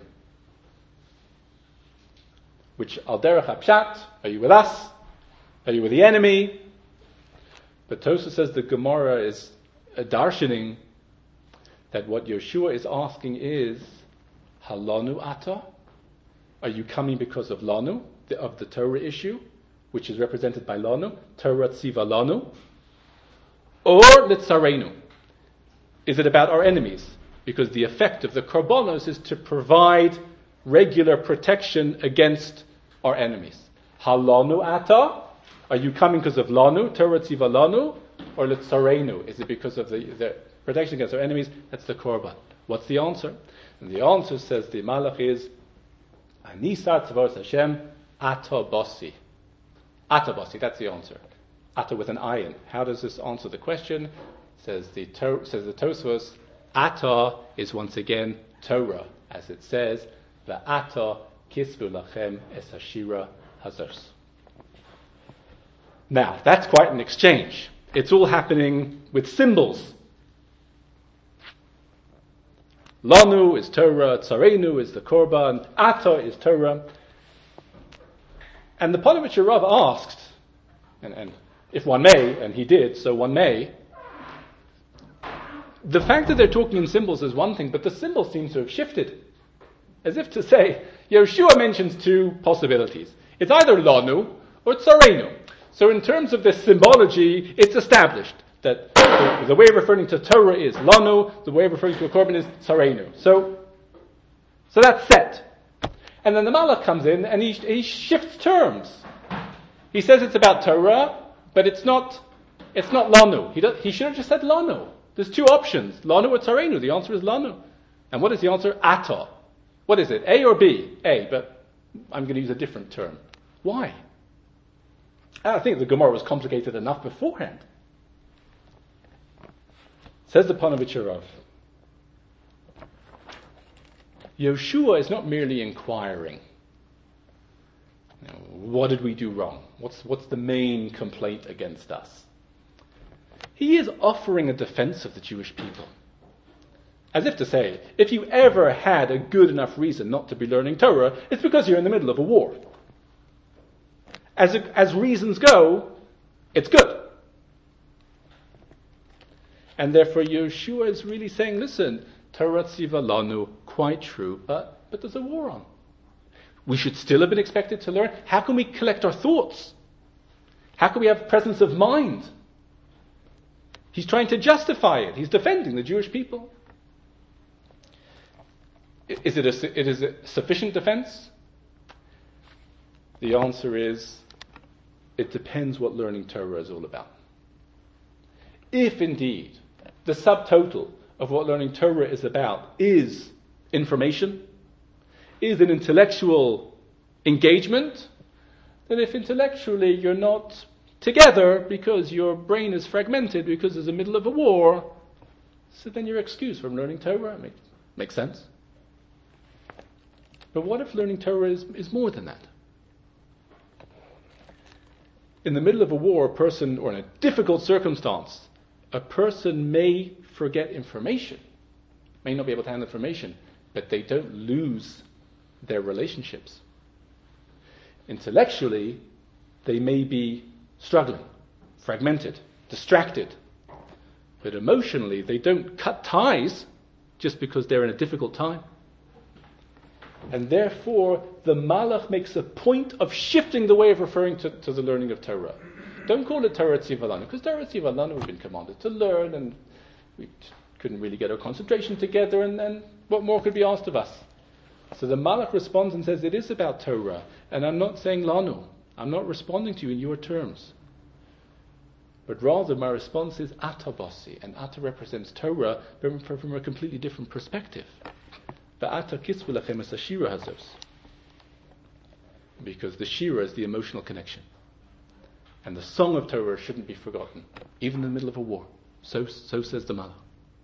Which al derech hapshat, are you with us? Are you with the enemy? But Tosfos says the Gemara is a darshaning that what Yeshua is asking is, Halanu ata? Are you coming because of lanu, the, of the Torah issue, which is represented by lanu, Torah tziva lanu? Or litzarenu? Is it about our enemies? Because the effect of the korbanos is to provide regular protection against our enemies. Halanu ata? Are you coming because of lanu, Torah tziva lanu? Or litzarenu? Is it because of the, the protection against our enemies? That's the korban. What's the answer? And the answer, says the Malach, is Anisa tzavos Hashem ata basi. Ata basi, that's the answer. Ata with an ayin. How does this answer the question? Says the to, says the Tosfos, Ata is once again Torah, as it says, Va'ata kisvu lachem es hashira hazos. Now, that's quite an exchange. It's all happening with symbols. Lanu is Torah, Tsarenu is the Korban, Ata is Torah. And the Ponevezher Rav asked, and, and if one may, and he did, so one may, the fact that they're talking in symbols is one thing, but the symbol seems to have shifted. As if to say, Yeshua mentions two possibilities. It's either Lanu or Tsarenu. So in terms of this symbology, it's established that the, the way of referring to Torah is Lanu, the way of referring to a Korban is Tsarenu. So, so that's set. And then the Malach comes in and he, he shifts terms. He says it's about Torah, but it's not, it's not Lanu. He, does, he should have just said Lanu. There's two options, Lanu or Tsarenu. The answer is Lanu. And what is the answer? Ata. What is it, A or B? A, but I'm going to use a different term. Why? I think the Gemara was complicated enough beforehand. Says the Ponevezher Rav, Yeshua is not merely inquiring, you know, what did we do wrong? What's, what's the main complaint against us? He is offering a defense of the Jewish people. As if to say, if you ever had a good enough reason not to be learning Torah, it's because you're in the middle of a war. As, as reasons go, it's good. And therefore Yeshua is really saying, listen, Torah tziva lanu, quite true, but, but there's a war on. We should still have been expected to learn. How can we collect our thoughts? How can we have presence of mind? He's trying to justify it. He's defending the Jewish people. Is it a, it is a sufficient defense? The answer is, it depends what learning Torah is all about. If indeed the subtotal of what learning Torah is about is information, is an intellectual engagement, then if intellectually you're not together because your brain is fragmented because there's the middle of a war, so then you're excused from learning Torah. Makes, makes sense. But what if learning Torah is, is more than that? In the middle of a war, a person, or in a difficult circumstance, a person may forget information, may not be able to handle information, but they don't lose their relationships. Intellectually, they may be struggling, fragmented, distracted. But emotionally, they don't cut ties just because they're in a difficult time. And therefore, the Malach makes a point of shifting the way of referring to, to the learning of Torah. Don't call it Torah Tzivalanu, because Torah Tzivalanu we've been commanded to learn, and we couldn't really get our concentration together, and then what more could be asked of us? So the Malach responds and says, it is about Torah, and I'm not saying Lanu. I'm not responding to you in your terms. But rather, my response is Ata Bossi, and Ata represents Torah from, from a completely different perspective. Because the Shira is the emotional connection. And the song of Torah shouldn't be forgotten, even in the middle of a war. So, so says the Malach.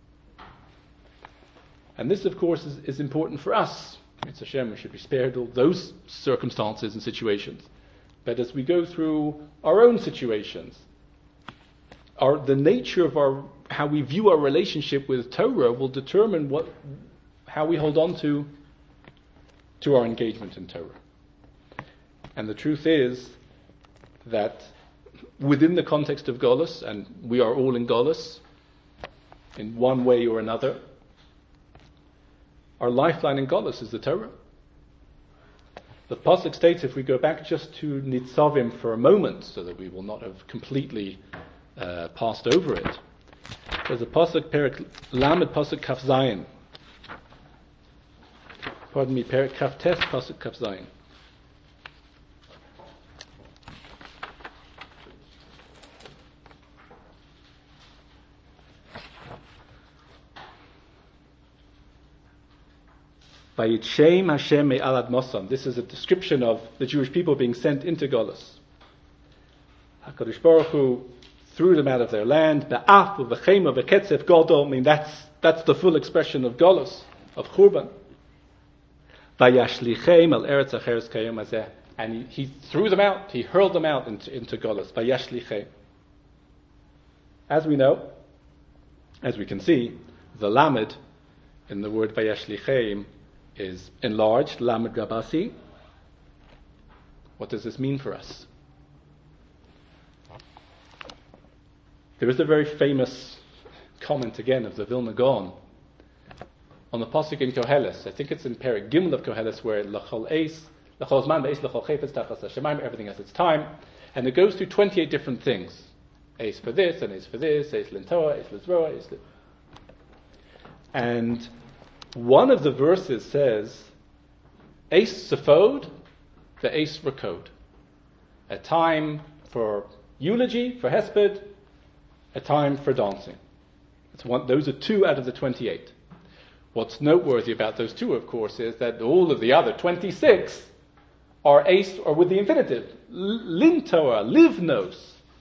And this, of course, is, is important for us. It's Hashem, we should be spared all those circumstances and situations. But as we go through our own situations, our, the nature of our, how we view our relationship with Torah will determine what, how we hold on to, to our engagement in Torah. And the truth is that within the context of Golus, and we are all in Golus, in one way or another, our lifeline in Golus is the Torah. The Pasuk states, if we go back just to Nitzavim for a moment, so that we will not have completely uh, passed over it, there's a Pasuk, Perik Lamed Pasuk Kaf Zayin. Pardon me, Perik Kaf Tes Pasuk Kaf Zayin. Vayitshem Hashem me'alad Mosam. This is a description of the Jewish people being sent into Golus. HaKadosh Baruch Hu threw them out of their land. Be'af u'v'chema v'ketzef godol. I mean, that's, that's the full expression of Golus, of Churban. Vayashlichem al eretz acheres kayom hazeh. And he, he threw them out, he hurled them out into, into Golus. Vayashlichem. As we know, as we can see, the Lamed in the word Vayashlichem is enlarged, Lamed Rabasi. What does this mean for us? There is a very famous comment again of the Vilna Gaon on the pasuk in Koheles. I think it's in Perek Gimel of Koheles, where L'chol Eis, L'chol Zman Be'eis L'chol Chefetz Tachas HaShemayim, everything has its time, and it goes through twenty-eight different things. Eis for this, and Eis for this, Eis Lintoa, Eis Lizroa, Eis Li... And one of the verses says, Eis Sephod, the Eis Rakod. A time for eulogy, for hesped, a time for dancing. It's one, those are two out of the twenty-eight. What's noteworthy about those two, of course, is that all of the other twenty-six are Eis, or with the infinitive, Lintoa, Livnos.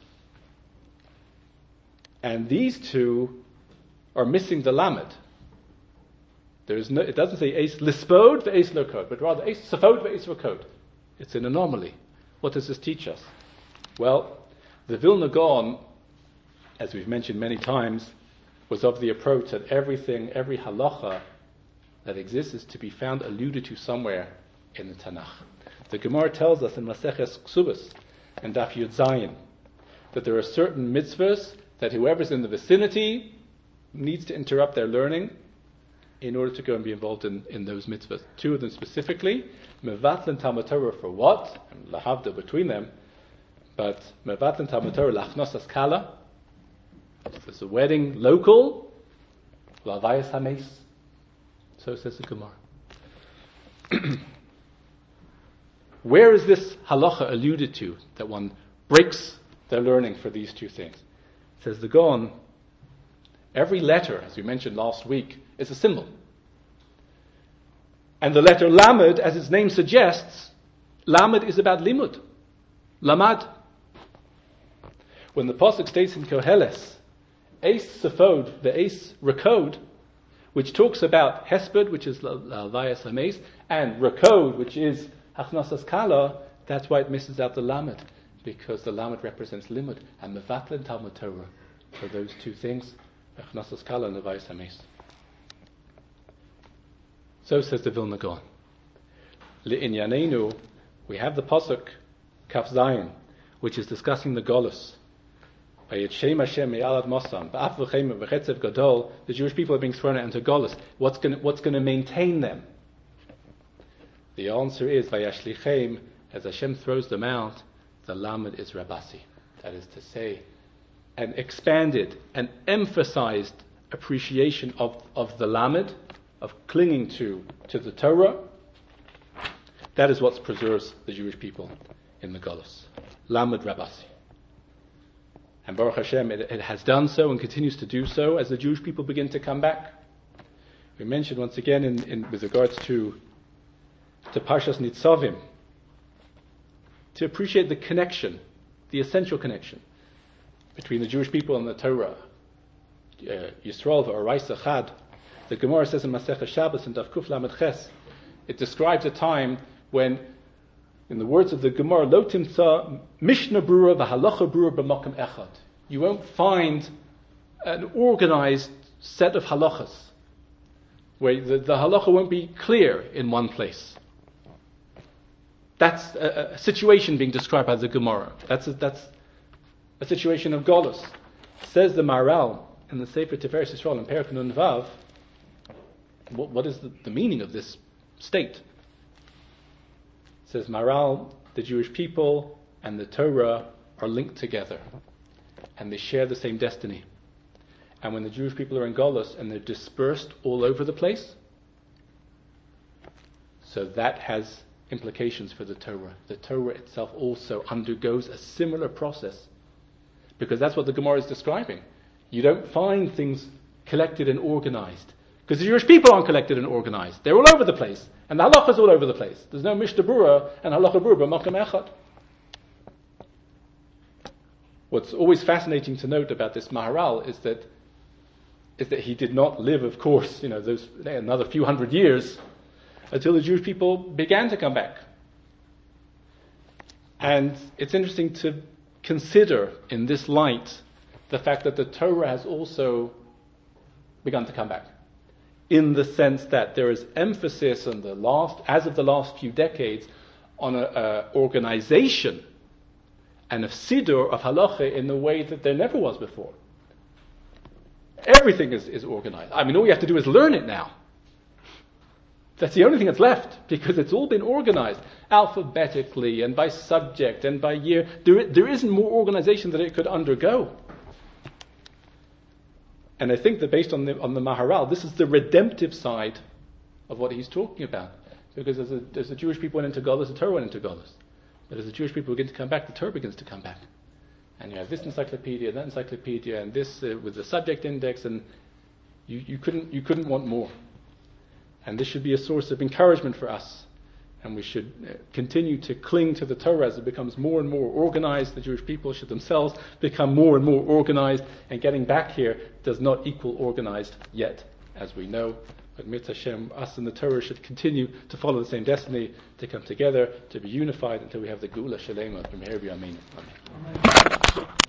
And these two are missing the Lamed. There is no, it doesn't say Eis Lispod, the Eis Lokod, but rather Eis Safod, the Eis Rakod. It's an anomaly. What does this teach us? Well, the Vilna Gaon, as we've mentioned many times, was of the approach that everything, every halacha that exists is to be found alluded to somewhere in the Tanakh. The Gemara tells us in Maseches Ksubas and Daf Yud Zayin that there are certain mitzvahs that whoever's in the vicinity needs to interrupt their learning in order to go and be involved in, in those mitzvahs. Two of them specifically, mevatlen Talmud Torah for what? And lahavda between them, but mevatlen Talmud Torah lachnosas kala. There's a wedding local, lavayas hames. So says the Gemara. Where is this halacha alluded to, that one breaks their learning for these two things? Says the Gaon, every letter, as we mentioned last week, is a symbol. And the letter Lamed, as its name suggests, Lamed is about limud. Lamad. When the pasuk states in Koheles, Eis Sephod, the Eis Rakod, which talks about Hesped, which is Lavayas Hames, and Rakod, which is Hachnasas Kala, that's why it misses out the Lamed, because the Lamed represents limud, and Mevatlen Talmud Torah for those two things, Hachnasas Kala and Lavayas Hames. So says the Vilna Gaon. Le'inyanenu, we have the pasuk Kaf Zayin, which is discussing the Golus. The Jewish people are being thrown out into Golus. What's going what's going to maintain them? The answer is Vayashlichem, as Hashem throws them out, the Lamed is Rabasi. That is to say, an expanded and emphasized appreciation of, of the Lamed, of clinging to, to the Torah. That is what preserves the Jewish people in the Golus. Lamed Rabasi. And Baruch Hashem, it, it has done so and continues to do so as the Jewish people begin to come back. We mentioned once again in, in with regards to, to Parshas Nitzavim, to appreciate the connection, the essential connection between the Jewish people and the Torah. Uh, Yisrael v'Oraisa Chad. The Gemara says in Masechah Shabbos in Daf Kuf Lamed Ches, it describes a time when, in the words of the Gemara, Lo timtza Mishnah Brura v'Halacha Brura b'Makom Echad. You won't find an organized set of halachas where the, the halacha won't be clear in one place. That's a, a situation being described by the Gemara. That's a, that's a situation of Golus. Says the Maharal in the Sefer Tiferes Yisrael in Perek Nun Vav, what, what is the, the meaning of this state? Says Maharal, the Jewish people and the Torah are linked together, and they share the same destiny. And when the Jewish people are in Golus and they're dispersed all over the place, so that has implications for the Torah. The Torah itself also undergoes a similar process, because that's what the Gemara is describing. You don't find things collected and organized, because the Jewish people aren't collected and organized. They're all over the place, and the halacha is all over the place. There's no Mishnah Brura and halacha Brura b'Makom Echad. What's always fascinating to note about this Maharal is that is that he did not live, of course, you know, those another few hundred years until the Jewish people began to come back. And it's interesting to consider in this light the fact that the Torah has also begun to come back, in the sense that there is emphasis on the last, as of the last few decades, on an organization and a siddur of halacha in the way that there never was before. Everything is, is organized. I mean, all you have to do is learn it now. That's the only thing that's left, because it's all been organized alphabetically and by subject and by year. There, there isn't more organization that it could undergo. And I think that based on the, on the Maharal, this is the redemptive side of what he's talking about. Because as, a, as the Jewish people went into Golus, the Torah went into Golus. But as the Jewish people begin to come back, the Torah begins to come back. And you have this encyclopedia, that encyclopedia, and this uh, with the subject index, and you, you couldn't you couldn't want more. And this should be a source of encouragement for us. And we should uh, continue to cling to the Torah as it becomes more and more organized. The Jewish people should themselves become more and more organized. And getting back here does not equal organized yet, as we know. But Mitzvah Hashem, us and the Torah should continue to follow the same destiny, to come together, to be unified until we have the Geula Shalema from here. Amen. Amen.